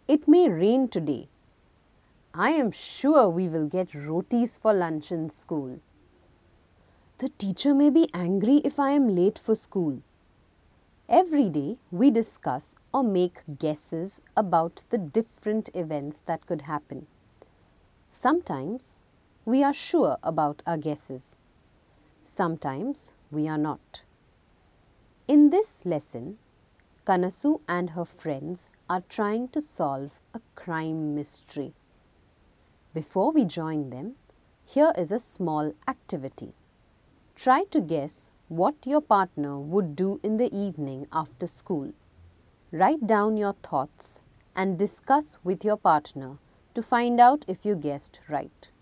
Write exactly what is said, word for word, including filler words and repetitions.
It may rain today. I am sure we will get rotis for lunch in school. The teacher may be angry if I am late for school. Every day we discuss or make guesses about the different events that could happen. Sometimes we are sure about our guesses. Sometimes we are not. In this lesson, Kanasu and her friends are trying to solve a crime mystery. Before we join them, here is a small activity. Try to guess what your partner would do in the evening after school. Write down your thoughts and discuss with your partner to find out if you guessed right.